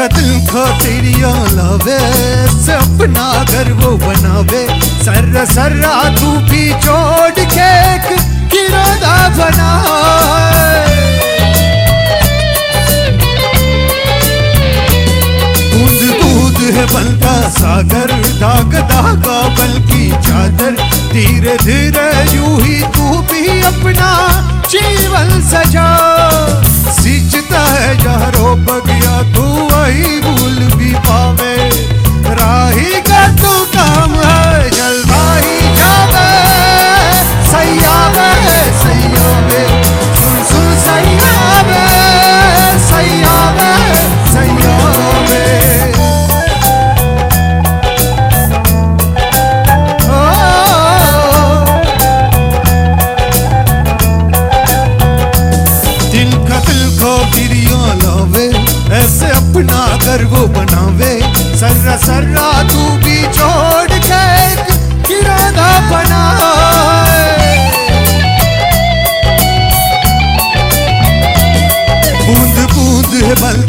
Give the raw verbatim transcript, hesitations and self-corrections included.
का दिल को तेरिया लावे, से अपना घर वो बनावे। सर्रा सर्रा तू भी छोड़ के किरादा बनाए। बूंद बूंद है बनता सागर, दाग दागा बल की चादर। धीरे धीरे यूं ही तू भी अपना जीवन सजा। सींचता है जहरो बगिया तू वही भूल भी पावे। राही का तू काम है जलवाही जावे। सैयावे सैयावे सुन सुन सैयावे सैयावे सैयावे। ऐसे अपना घर वो बनावे। सर्रा सर्रा तू भी छोड़ के किरादा बनाए। बूंद बूंद है बल